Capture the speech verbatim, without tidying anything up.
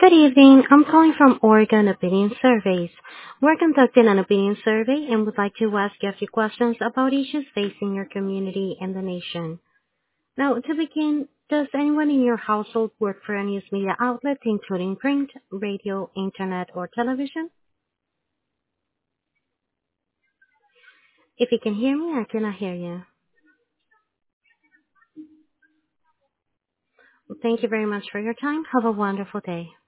Good evening. I'm calling from Oregon Opinion Surveys. We're conducting an opinion survey and would like to ask you a few questions about issues facing your community and the nation. Now, to begin, does anyone in your household work for a news media outlet, including print, radio, internet, or television? If you can hear me, I cannot hear you. Well, thank you very much for your time. Have a wonderful day.